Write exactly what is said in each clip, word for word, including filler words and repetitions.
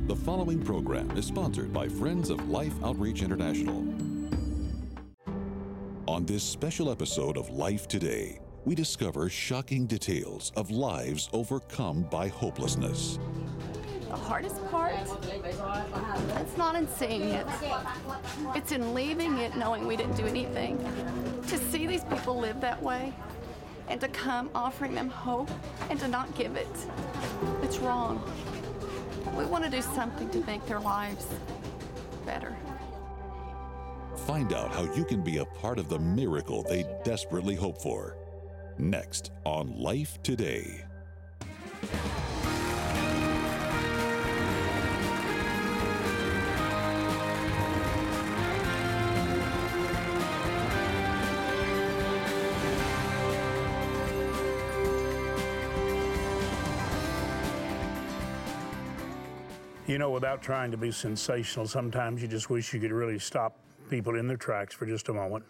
The following program is sponsored by Friends of Life Outreach International. On this special episode of Life Today, we discover shocking details of lives overcome by hopelessness. The hardest part, it's not in seeing it. It's in leaving it knowing we didn't do anything. To see these people live that way and to come offering them hope and to not give it, it's wrong. We want to do something to make their lives better. Find out how you can be a part of the miracle they desperately hope for. Next on Life Today. You know, without trying to be sensational, sometimes you just wish you could really stop people in their tracks for just a moment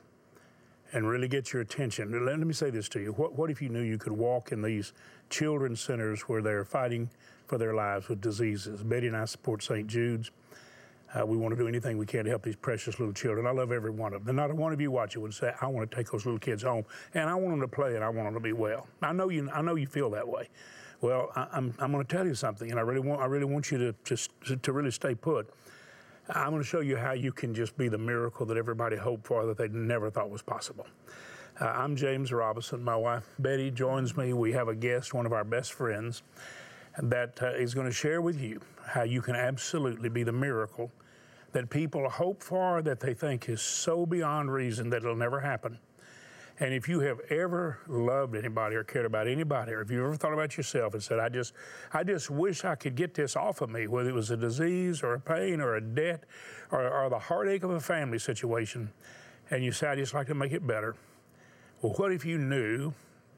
and really get your attention. Let me say this to you. What, what if you knew you could walk in these children's centers where they're fighting for their lives with diseases? Betty and I support Saint Jude's. Uh, we want to do anything we can to help these precious little children. I love every one of them. And not one of you watch it would say, I want to take those little kids home, and I want them to play, and I want them to be well. I know you, I know you feel that way. Well, I, I'm, I'm going to tell you something, and I really want, I really want you to, just, to really stay put. I'm going to show you how you can just be the miracle that everybody hoped for that they never thought was possible. Uh, I'm James Robinson. My wife, Betty, joins me. We have a guest, one of our best friends, that uh, is going to share with you how you can absolutely be the miracle that people hope for, that they think is so beyond reason that it'll never happen. And if you have ever loved anybody or cared about anybody, or if you ever thought about yourself and said, I just I just wish I could get this off of me, whether it was a disease or a pain or a debt or, or the heartache of a family situation, and you say, I just like to make it better. Well, what if you knew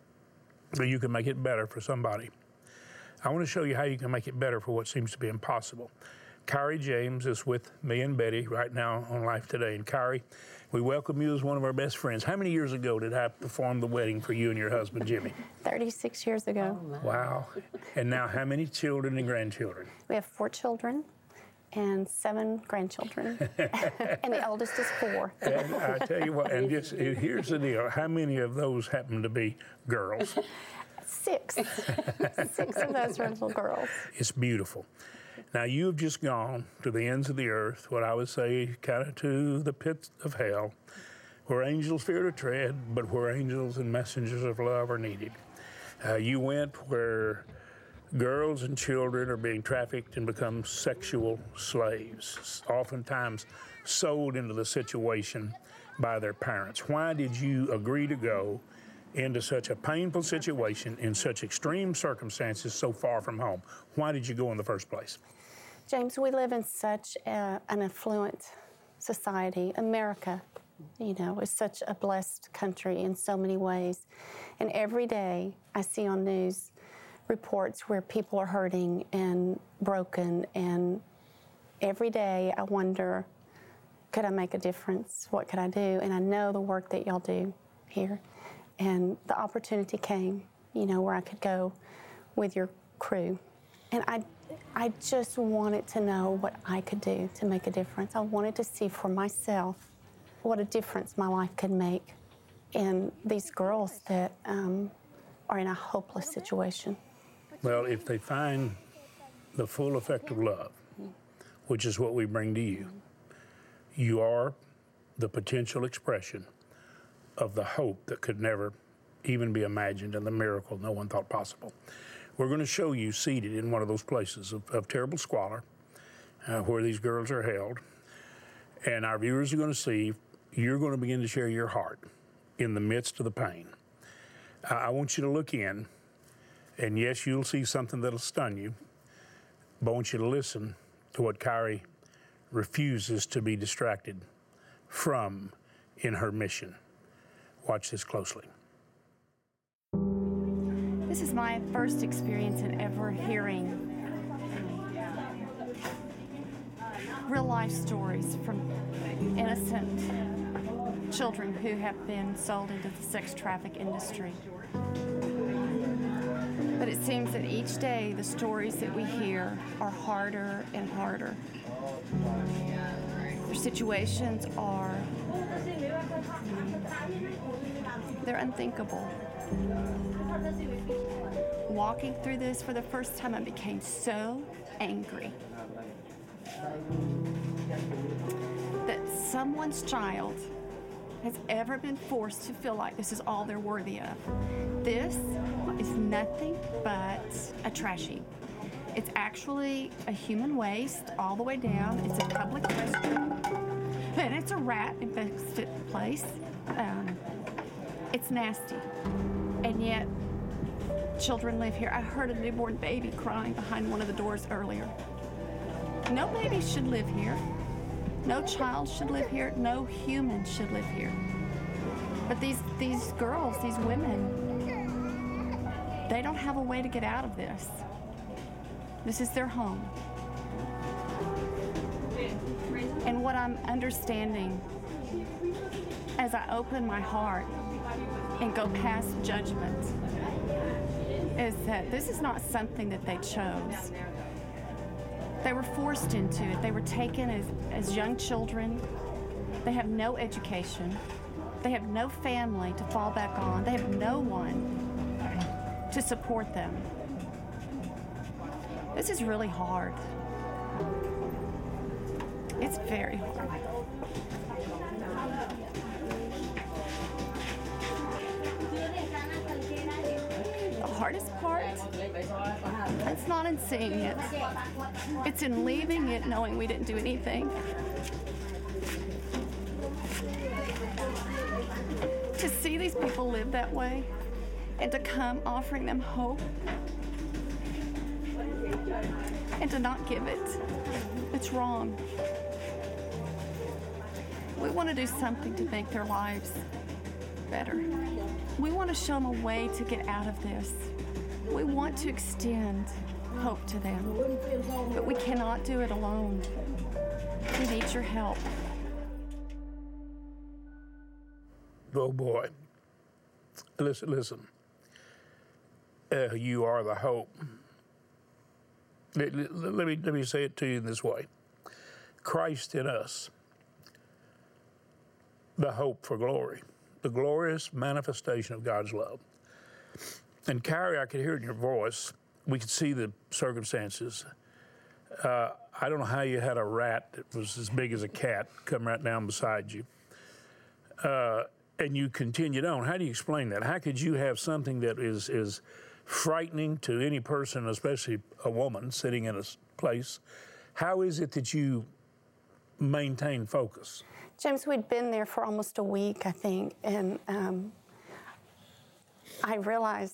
that you could make it better for somebody? I want to show you how you can make it better for what seems to be impossible. Kyrie James is with me and Betty right now on Life Today. And Kyrie, we welcome you as one of our best friends. How many years ago did I perform the wedding for you and your husband, Jimmy? thirty-six years ago. Oh, wow. And now how many children and grandchildren? We have four children and seven grandchildren. And the oldest is four. And I tell you what, and just here's the deal. How many of those happen to be girls? Six. Six of those are little girls. It's beautiful. Now, you've just gone to the ends of the earth, what I would say kind of to the pits of hell, where angels fear to tread, but where angels and messengers of love are needed. Uh, you went where girls and children are being trafficked and become sexual slaves, oftentimes sold into the situation by their parents. Why did you agree to go into such a painful situation in such extreme circumstances so far from home? Why did you go in the first place? James, we live in such a, an affluent society. America, you know, is such a blessed country in so many ways. And every day I see on news reports where people are hurting and broken. And every day I wonder, could I make a difference? What could I do? And I know the work that y'all do here. And the opportunity came, you know, where I could go with your crew. And I, I just wanted to know what I could do to make a difference. I wanted to see for myself what a difference my life could make in these girls that um, are in a hopeless situation. Well, if they find the full effect of love, which is what we bring to you, you are the potential expression of the hope that could never even be imagined and the miracle no one thought possible. We're going to show you seated in one of those places of, of terrible squalor uh, where these girls are held. And our viewers are going to see, you're going to begin to share your heart in the midst of the pain. Uh, I want you to look in, and yes, you'll see something that'll stun you, but I want you to listen to what Kyrie refuses to be distracted from in her mission. Watch this closely. This is my first experience in ever hearing real life stories from innocent children who have been sold into the sex traffic industry. But it seems that each day the stories that we hear are harder and harder. Their situations are, they're unthinkable. Walking through this for the first time, I became so angry that someone's child has ever been forced to feel like this is all they're worthy of. This is nothing but a trash heap. It's actually a human waste all the way down. It's a public restroom, and it's a rat-infested place. Um, it's nasty, and yet children live here. I heard a newborn baby crying behind one of the doors earlier. No baby should live here. No child should live here. No human should live here. But these these girls, these women, they don't have a way to get out of this. This is their home. And what I'm understanding as I open my heart and go past judgment is that this is not something that they chose. They were forced into it. They were taken as, as young children. They have no education. They have no family to fall back on. They have no one to support them. This is really hard. It's very hard. The hardest part, it's not in seeing it. It's in leaving it knowing we didn't do anything. To see these people live that way and to come offering them hope and to not give it, it's wrong. We want to do something to make their lives better. We want to show them a way to get out of this. We want to extend hope to them, but we cannot do it alone. We need your help. Oh boy. Listen, listen. Uh, you are the hope. Let, let, let me, let me say it to you in this way. Christ in us, the hope for glory, the glorious manifestation of God's love. And Carrie, I could hear it in your voice. We could see the circumstances. Uh, I don't know how you had a rat that was as big as a cat come right down beside you. Uh, and you continued on. How do you explain that? How could you have something that is, is frightening to any person, especially a woman sitting in a place? How is it that you maintain focus? James, we'd been there for almost a week, I think, and um, I realized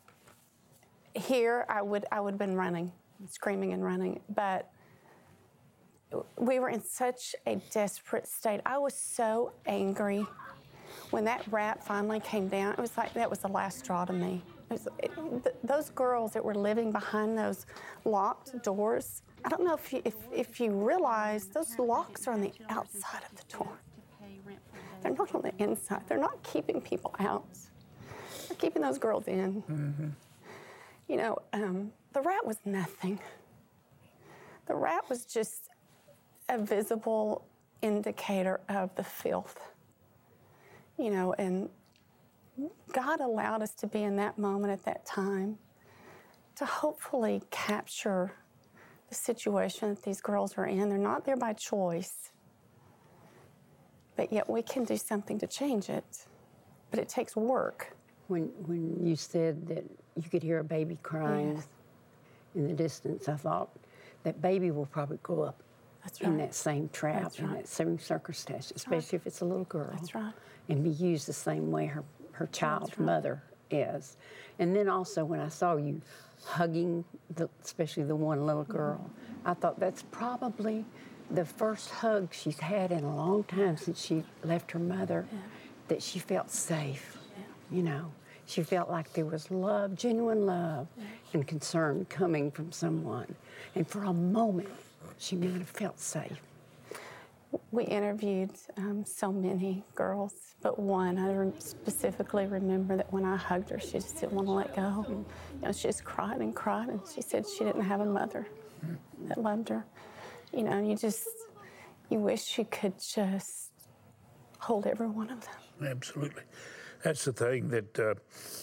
here I would I would have been running, screaming and running, but we were in such a desperate state. I was so angry when that rat finally came down. It was like that was the last straw to me. It was, it, th- those girls that were living behind those locked doors, I don't know if you, if, if you realize those locks are on the outside of the door. They're not on the inside. They're not keeping people out. They're keeping those girls in. Mm-hmm. You know, um, the rat was nothing. The rat was just a visible indicator of the filth. You know, and God allowed us to be in that moment at that time to hopefully capture the situation that these girls are in. They're not there by choice, but yet we can do something to change it. But it takes work. When when you said that you could hear a baby crying Yes. in the distance, I thought that baby will probably grow up That's in right. that same trap, That's in right. that same circumstance, especially right. if it's a little girl. That's right. And be used the same way her, her child's That's right. mother is. And then also when I saw you hugging, the, especially the one little girl, mm-hmm. I thought that's probably the first hug she's had in a long time since she left her mother, yeah. that she felt safe, yeah. you know. She felt like there was love, genuine love, yeah. and concern coming from someone. And for a moment, she might have felt safe. we interviewed um, so many girls, but one, I rem- specifically remember that when I hugged her, she just didn't want to let go. You know, she just cried and cried, and she said she didn't have a mother that loved her. You know, and you just, you wish you could just hold every one of them. Absolutely. That's the thing that, uh,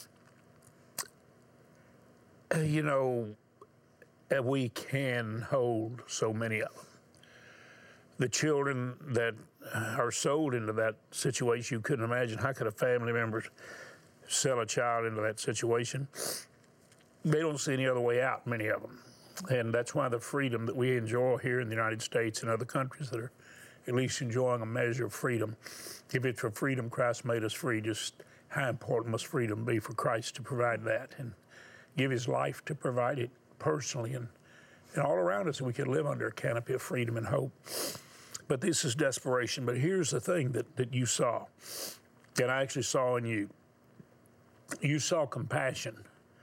uh, you know, uh, we can hold so many of them. The children that are sold into that situation, you couldn't imagine. How could a family member sell a child into that situation? They don't see any other way out, many of them. And that's why the freedom that we enjoy here in the United States and other countries that are at least enjoying a measure of freedom. If it's for freedom, Christ made us free. Just how important must freedom be for Christ to provide that and give his life to provide it personally and, and all around us, we can live under a canopy of freedom and hope. But this is desperation. But here's the thing that, that you saw, that I actually saw in you. You saw compassion,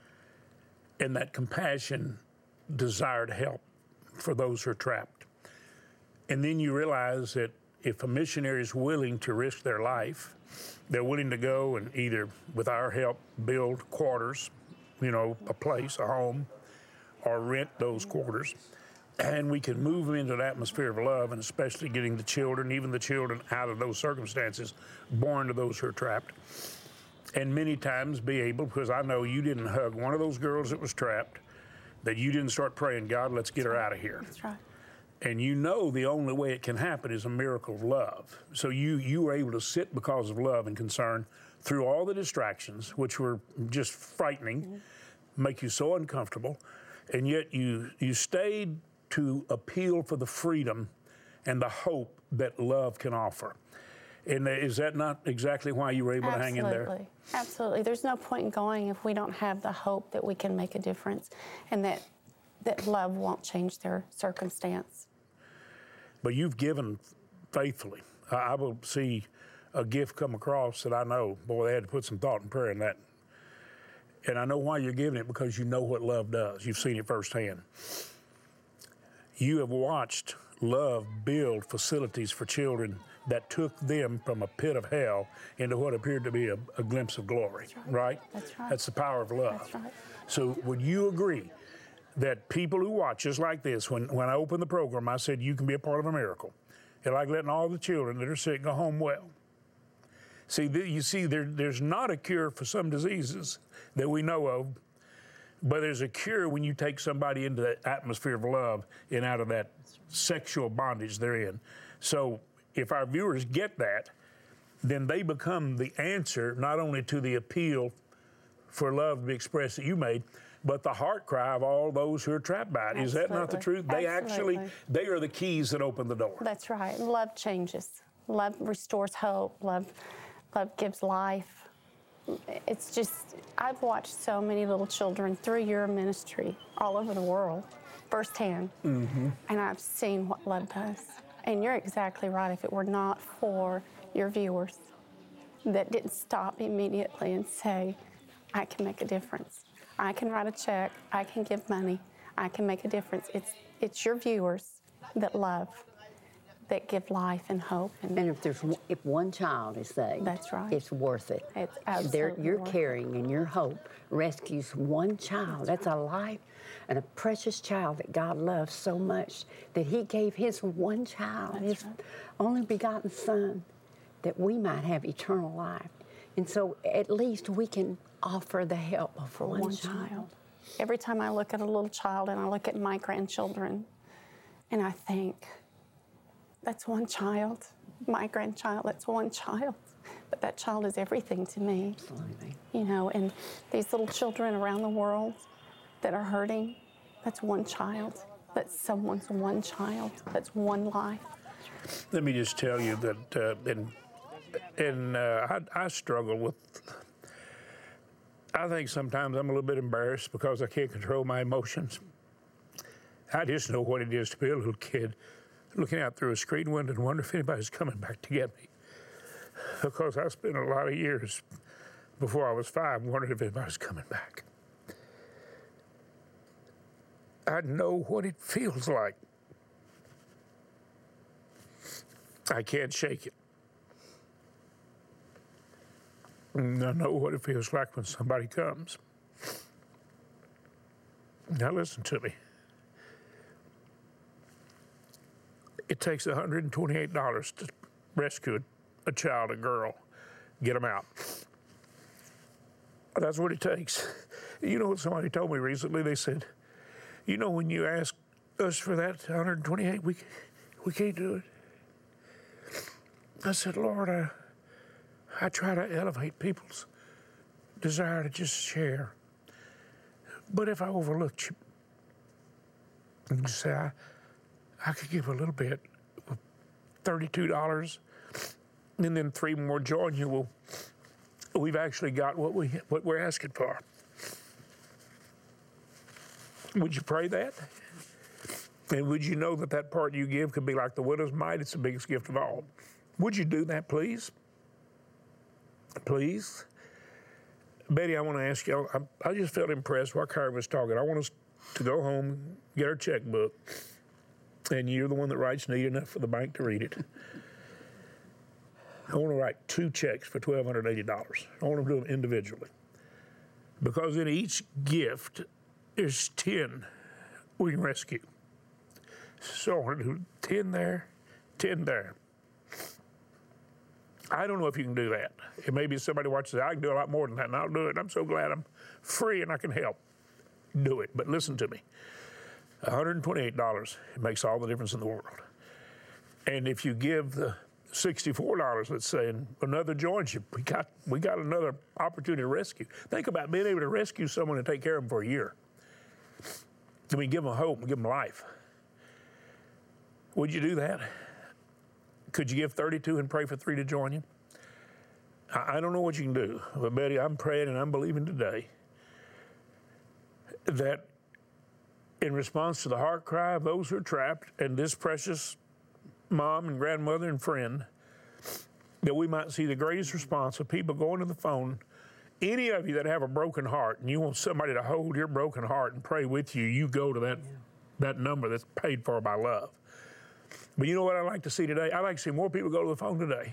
and that compassion desired help for those who are trapped. And then you realize that if a missionary is willing to risk their life, they're willing to go and either, with our help, build quarters, you know, a place, a home, or rent those quarters. And we can move them into an atmosphere of love, and especially getting the children, even the children out of those circumstances, born to those who are trapped. And many times be able, because I know you didn't hug one of those girls that was trapped, that you didn't start praying, God, let's get her out of here. That's right. And you know the only way it can happen is a miracle of love. So you, you were able to sit because of love and concern through all the distractions, which were just frightening, mm-hmm. make you so uncomfortable, and yet you you stayed to appeal for the freedom and the hope that love can offer. And is that not exactly why you were able Absolutely. to hang in there? Absolutely. There's no point in going if we don't have the hope that we can make a difference and that that love won't change their circumstance. But you've given faithfully. I, I will see a gift come across that I know, boy, they had to put some thought and prayer in that. And I know why you're giving it, because you know what love does. You've seen it firsthand. You have watched love build facilities for children that took them from a pit of hell into what appeared to be a, a glimpse of glory, That's right. right? That's right. That's the power of love. That's right. So would you agree that people who watch just like this, when, when I opened the program, I said you can be a part of a miracle. It's like letting all the children that are sick go home well. See, the, you see, there, there's not a cure for some diseases that we know of, but there's a cure when you take somebody into that atmosphere of love and out of that sexual bondage they're in. So if our viewers get that, then they become the answer not only to the appeal for love to be expressed that you made, but the heart cry of all those who are trapped by it. Is that not the truth? They Absolutely. actually, they are the keys that open the door. That's right. Love changes. Love restores hope. Love, love gives life. It's just, I've watched so many little children through your ministry all over the world firsthand, mm-hmm. and I've seen what love does. And you're exactly right. If it were not for your viewers that didn't stop immediately and say, I can make a difference. I can write a check. I can give money. I can make a difference. It's it's your viewers that love, that give life and hope. And, And if there's one- if one child is saved, That's right. it's worth it. It's There, absolutely your worth it. caring and your hope rescues one child. That's a life and a precious child that God loves so much that He gave His one child, That's His right. only begotten Son, that we might have eternal life. And so at least we can offer the help of for one, one child. child. Every time I look at a little child and I look at my grandchildren, and I think, that's one child. My grandchild, that's one child. But that child is everything to me. Absolutely. You know, and these little children around the world that are hurting, that's one child. That's someone's one child. That's one life. Let me just tell you that, uh, and, and uh, I, I struggle with, I think sometimes I'm a little bit embarrassed because I can't control my emotions. I just know what it is to be a little kid looking out through a screen window and wonder if anybody's coming back to get me. Because I spent a lot of years before I was five wondering if anybody's coming back. I know what it feels like I can't shake it. And I know what it feels like when somebody comes. Now listen to me. It takes one hundred twenty-eight dollars to rescue a child, a girl, get them out. That's what it takes. You know what somebody told me recently? They said, you know, when you ask us for that one hundred twenty-eight, we, we can't do it. I said, Lord, I, I try to elevate people's desire to just share. But if I overlooked you, and say, I, I could give a little bit, thirty-two dollars, and then three more join you, well, we've actually got what, we, what we're asking for. Would you pray that? And would you know that that part you give could be like the widow's mite? It's the biggest gift of all. Would you do that, please? Please? Betty, I want to ask you, I, I just felt impressed while Kyra was talking. I want us to go home, get our checkbook, and you're the one that writes neat enough for the bank to read it. I want to write two checks for one thousand two hundred eighty dollars. I want to do them individually. Because in each gift, there's ten we can rescue. So I want to do ten there, ten there. I don't know if you can do that. It may be somebody watches, I can do a lot more than that, and I'll do it. I'm so glad I'm free and I can help. Do it. But listen to me. one hundred twenty-eight dollars, it makes all the difference in the world. And if you give the sixty-four dollars, let's say, and another joins you, we got, we got another opportunity to rescue. Think about being able to rescue someone and take care of them for a year. I mean, give them hope and give them life. Would you do that? Could you give thirty-two and pray for three to join you? I, I don't know what you can do, but Betty, I'm praying and I'm believing today that in response to the heart cry of those who are trapped and this precious mom and grandmother and friend, that we might see the greatest response of people going to the phone. Any of you that have a broken heart and you want somebody to hold your broken heart and pray with you, you go to that, that number that's paid for by love. But you know what I'd like to see today? I'd like to see more people go to the phone today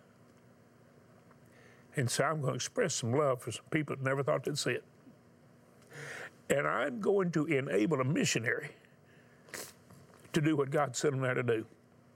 and say, I'm going to express some love for some people that never thought they'd see it. And I'm going to enable a missionary to do what God sent them there to do.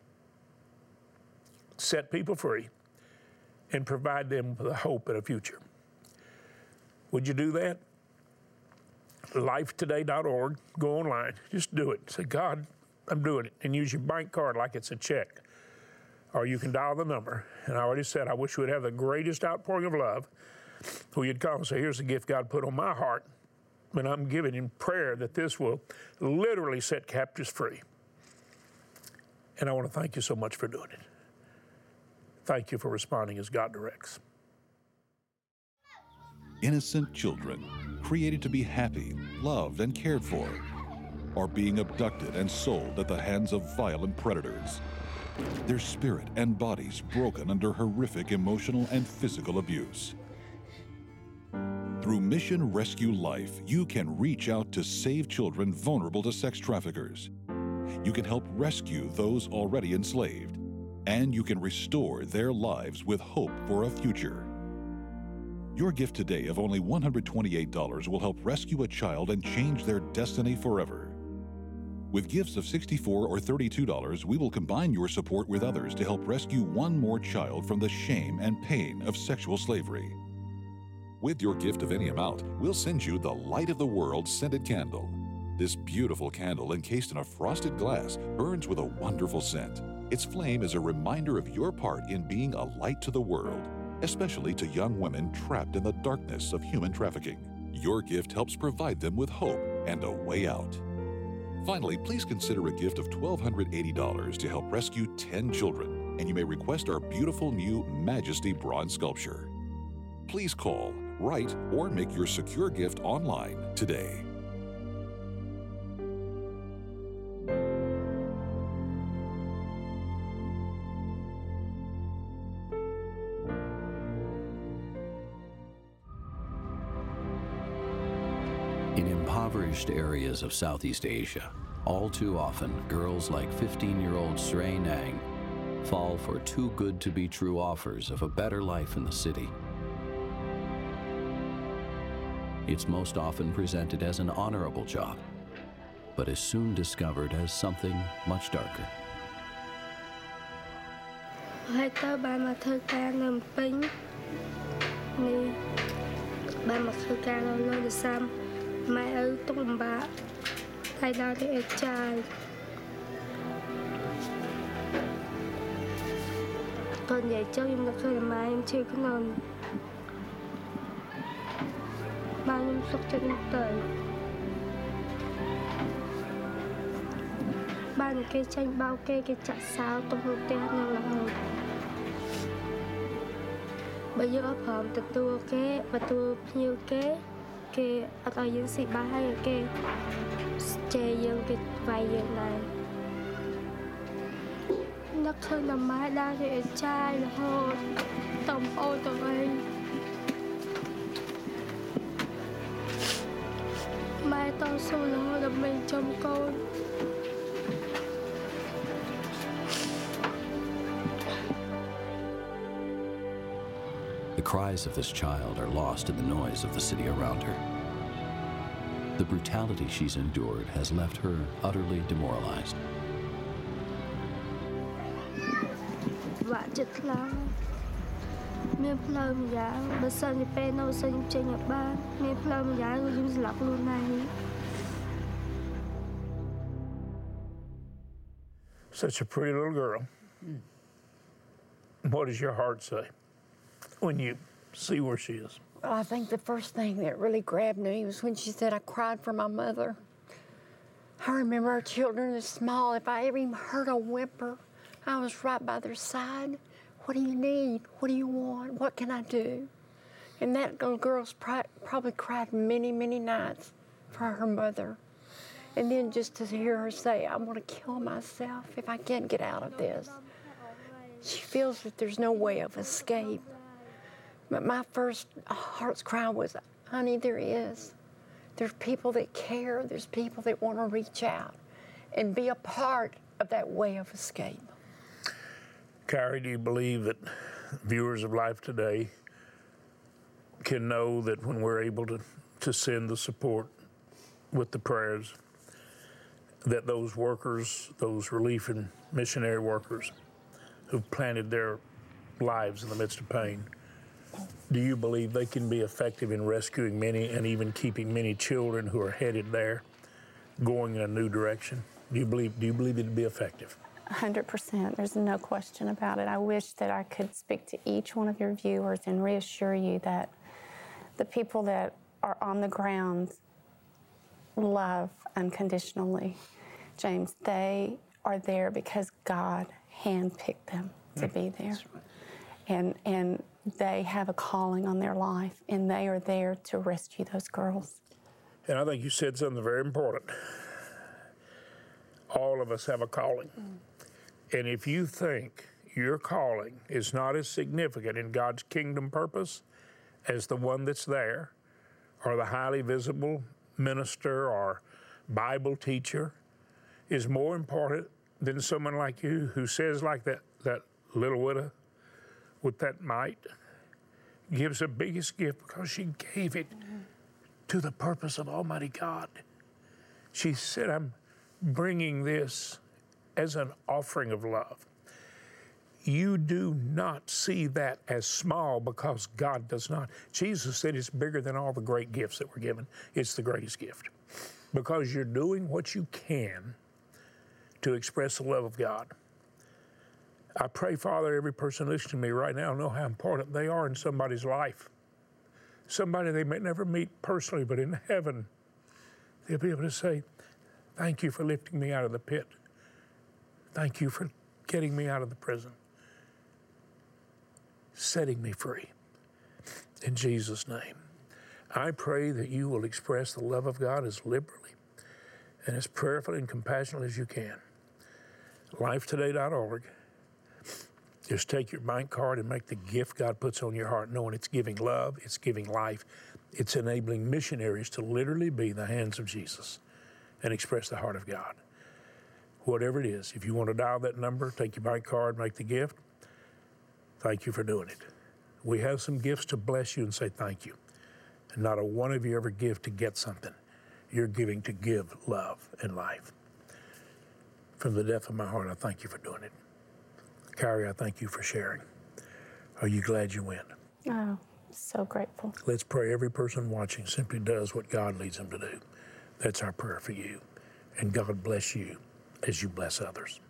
Set people free and provide them with a hope and a future. Would you do that? life today dot org. Go online. Just do it. Say, God, I'm doing it. And use your bank card like it's a check. Or you can dial the number. And I already said, I wish we'd have the greatest outpouring of love who you'd call and say, here's the gift God put on my heart. And I'm giving in prayer that this will literally set captives free. And I want to thank you so much for doing it. Thank you for responding as God directs. Innocent children, created to be happy, loved, and cared for, are being abducted and sold at the hands of violent predators. Their spirit and bodies broken under horrific emotional and physical abuse. Through Mission Rescue Life, you can reach out to save children vulnerable to sex traffickers. You can help rescue those already enslaved, and you can restore their lives with hope for a future. Your gift today of only one hundred twenty-eight dollars will help rescue a child and change their destiny forever. With gifts of sixty-four dollars or thirty-two dollars, we will combine your support with others to help rescue one more child from the shame and pain of sexual slavery. With your gift of any amount, we'll send you the Light of the World scented candle. This beautiful candle, encased in a frosted glass, burns with a wonderful scent. Its flame is a reminder of your part in being a light to the world, especially to young women trapped in the darkness of human trafficking. Your gift helps provide them with hope and a way out. Finally, please consider a gift of one thousand two hundred eighty dollars to help rescue ten children, and you may request our beautiful new Majesty bronze sculpture. Please call, write, or make your secure gift online today. In impoverished areas of Southeast Asia, all too often, girls like fifteen-year-old Srey Nang fall for too good to be true offers of a better life in the city. It's most often presented as an honorable job, but is soon discovered as something much darker. ហើយទៅបានមកធ្វើការនៅពេញនេះបានមកធ្វើការនៅលើវិសាមម៉ែឪទុកលំបាកតែដល់តែអេចាយតើនិយាយចូលខ្ញុំនឹកឃើញម៉ែខ្ញុំជឿក្នុងបានខ្ញុំសុខចិត្តទៅបានគេចាញ់បោកគេគេចាក់សោទៅក្នុងផ្ទះនឹងរហូតបើយើងអត់ព្រមទទួលគេទទួលភ្ញៀវគេគេអត់ឲ្យយើងស៊ីបាយហើយគេជេរយើងគេវាយយើងដែរនឹកឃើញដល់ម៉ែដើរទៅអេចាយរហូតតំអូនទៅអីម៉ែតស៊ូរហូតដើម្បីចំកូន The cries of this child are lost in the noise of the city around her. The brutality she's endured has left her utterly demoralized. វាក់ចិត្តខ្លាំងមានផ្លូវម្យ៉ាងបើសិនជាពេលនៅសិនចេញឲ្យបានមានផ្លូវម្យ៉ាងគឺខ្ញុំស្លាប់ខ្លួនឯង Such a pretty little girl. What does your heart say when you see where she is? Well, I think the first thing that really grabbed me was when she said, I cried for my mother. I remember our children as small. If I ever even heard a whimper, I was right by their side. What do you need? What do you want? What can I do? And that little girl's probably cried many, many nights for her mother. And then just to hear her say, I'm going to kill myself if I can't get out of this. She feels that there's no way of escape. But my first heart's cry was, honey, there is. There's people that care. There's people that want to reach out and be a part of that way of escape. Carrie, do you believe that viewers of Life Today can know that when we're able to, to send the support with the prayers, that those workers, those relief and missionary workers who've planted their lives in the midst of pain, do you believe they can be effective in rescuing many and even keeping many children who are headed there going in a new direction? Do you believe, do you believe it'd be effective? one hundred percent. There's no question about it. I wish that I could speak to each one of your viewers and reassure you that the people that are on the ground love unconditionally. James, they are there because God handpicked them to be there. And, and they have a calling on their life, and they are there to rescue those girls. And I think you said something very important. All of us have a calling. Mm. And if you think your calling is not as significant in God's kingdom purpose as the one that's there, or the highly visible minister or Bible teacher, is more important than someone like you who says like that, that little widow with that mite, gives the biggest gift because she gave it mm-hmm. to the purpose of Almighty God. She said, I'm bringing this as an offering of love. You do not see that as small because God does not. Jesus said it's bigger than all the great gifts that were given. It's the greatest gift because you're doing what you can to express the love of God. I pray, Father, every person listening to me right now know how important they are in somebody's life. Somebody they may never meet personally, but in heaven, they'll be able to say, thank you for lifting me out of the pit. Thank you for getting me out of the prison, setting me free. In Jesus' name, I pray that you will express the love of God as liberally and as prayerfully and compassionately as you can. life today dot org. Just take your bank card and make the gift God puts on your heart, knowing it's giving love, it's giving life, it's enabling missionaries to literally be the hands of Jesus and express the heart of God. Whatever it is, if you want to dial that number, take your bank card, make the gift, thank you for doing it. We have some gifts to bless you and say thank you. And not a one of you ever give to get something. You're giving to give love and life. From the depth of my heart, I thank you for doing it. Carrie, I thank you for sharing. Are you glad you went? Oh, so grateful. Let's pray every person watching simply does what God leads them to do. That's our prayer for you. And God bless you as you bless others.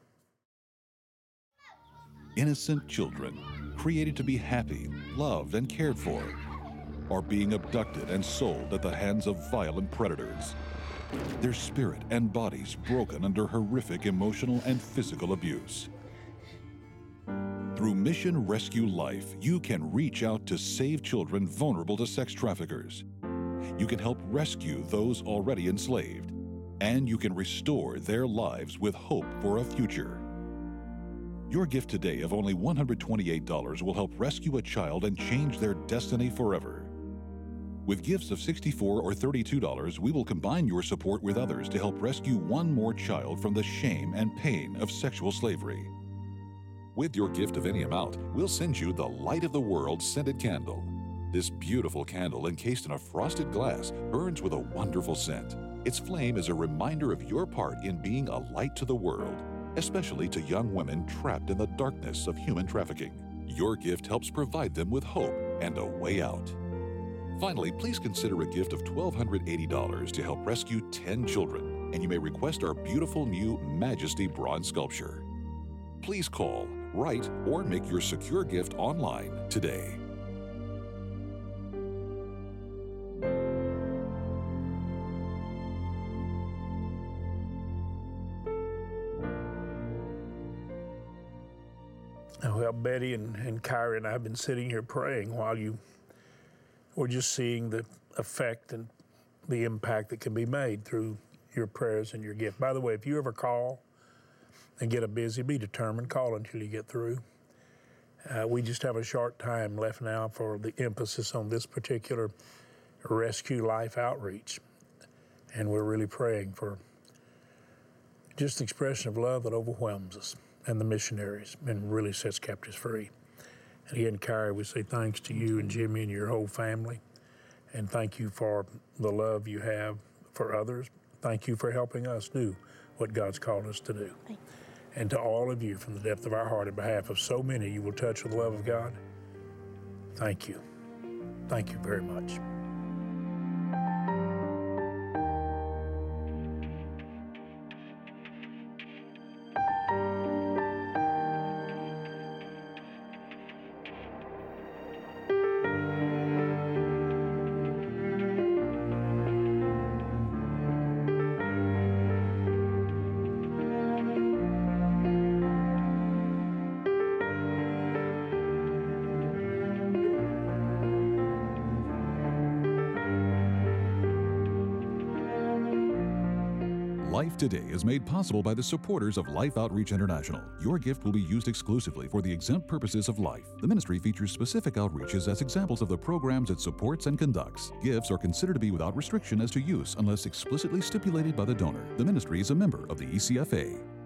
Innocent children, created to be happy, loved, and cared for, are being abducted and sold at the hands of violent predators. Their spirit and bodies broken under horrific emotional and physical abuse. Through Mission Rescue Life, you can reach out to save children vulnerable to sex traffickers. You can help rescue those already enslaved, and you can restore their lives with hope for a future. Your gift today of only one hundred twenty-eight dollars will help rescue a child and change their destiny forever. With gifts of sixty-four dollars or thirty-two dollars, we will combine your support with others to help rescue one more child from the shame and pain of sexual slavery. With your gift of any amount, we'll send you the Light of the World scented candle. This beautiful candle, encased in a frosted glass, burns with a wonderful scent. Its flame is a reminder of your part in being a light to the world, especially to young women trapped in the darkness of human trafficking. Your gift helps provide them with hope and a way out. Finally, please consider a gift of one thousand two hundred eighty dollars to help rescue ten children, and you may request our beautiful new Majesty bronze sculpture. Please call, write, or make your secure gift online today. Well, Betty and, and Kyrie and I have been sitting here praying while you were just seeing the effect and the impact that can be made through your prayers and your gift. By the way, if you ever call and get a busy, be determined, call until you get through. Uh, we just have a short time left now for the emphasis on this particular Rescue Life outreach. And we're really praying for just the expression of love that overwhelms us and the missionaries and really sets captives free. And again, Kyrie, we say thanks to you and Jimmy and your whole family. And thank you for the love you have for others. Thank you for helping us do what God's called us to do. And to all of you, from the depth of our heart, on behalf of so many you will touch with the love of God, thank you. Thank you very much. Life Today is made possible by the supporters of Life Outreach International. Your gift will be used exclusively for the exempt purposes of life. The ministry features specific outreaches as examples of the programs it supports and conducts. Gifts are considered to be without restriction as to use unless explicitly stipulated by the donor. The ministry is a member of the E C F A.